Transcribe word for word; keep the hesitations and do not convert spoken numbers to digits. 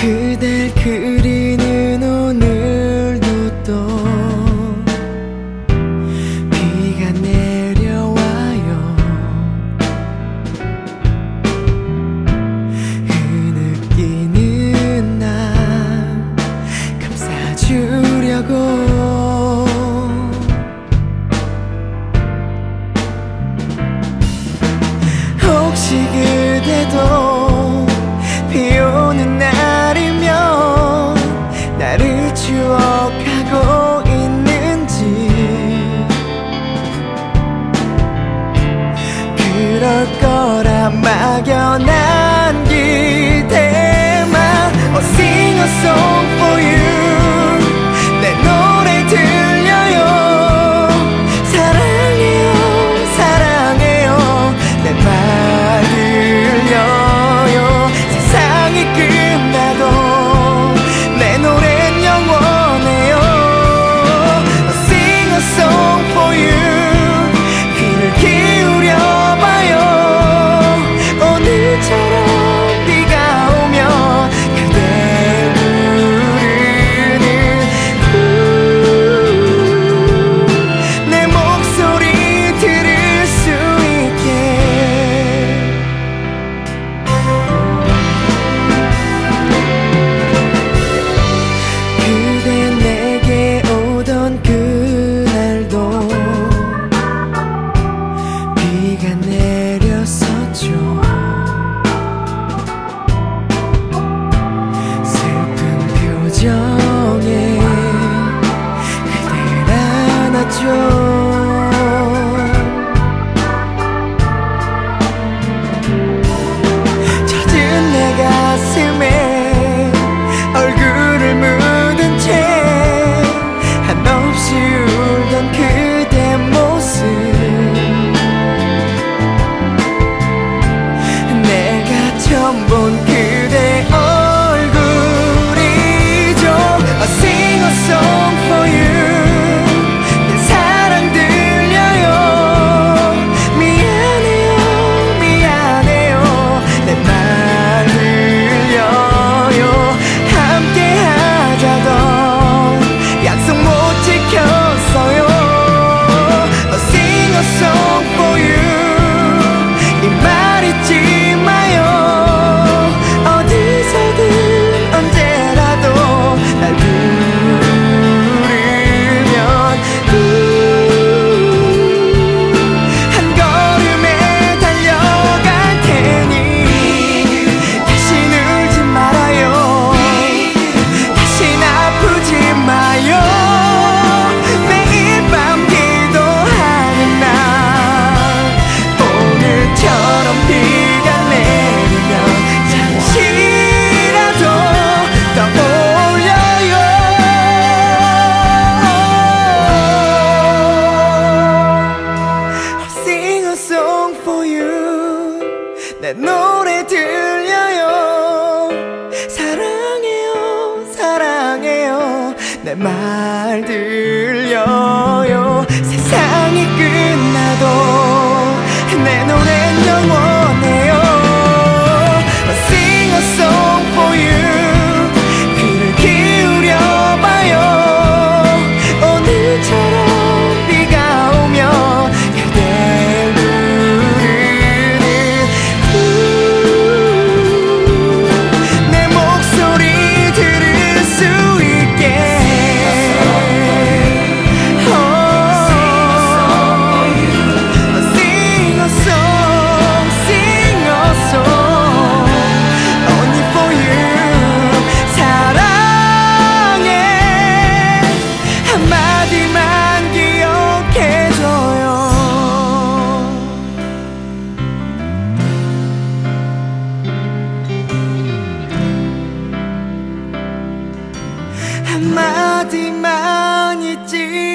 그댈 그리는 오늘도 또 비가 내려와요. 흐느끼는 나 감싸주려고 혹시 그대도 비오는 날이면 나를 추억하고 있는지 그럴 거라 막연한 기대만 Oh sing a song for you 내 노래 들려요 사랑해요 사랑해요 내 말 들려요 세상이 끝나도 내 노래는 영원해요 Sing a song for you 귀를 기울여봐요 오늘처럼 비가 오면 그댈 부르는 내 목소리 들을 수 있게 그대 내게 오던 그날도 비가 내렸었죠. 슬픈 표정에 그댈 안았죠. 젖은 내 가슴에 얼굴을 묻은 채 한없이 울던 그대 모습 내가 처음 본 그대 얼굴이죠. I sing a song for you 내 사랑 들려요 미안해요 미안해요 내 말 들려요 함께 하자던 약속 못 지켰어요 I sing a song for you 이 말 잊지 마요 어디서든 언제라도 날 부르면 우, 한 걸음에 달려갈 테니 다신 울지 말아요 다신 아프지 마요 매일 밤 기도하는 날 오늘처럼 비가 내리면 잠시라도 떠올려요 I'll sing a song for you 내 노래 들려요 사랑해요 사랑해요 내 말 들려요 세상이 끝나도 내 노래는 영원해요 I sing a song for you 귀를 기울여봐요 오늘처럼 비가 오면 그댈 부르는 우, 내 목소리 들을 수 있게 Oh, sing a song, sing a song only for you 사랑해 한마디만 기억해줘요 한마디만 잊지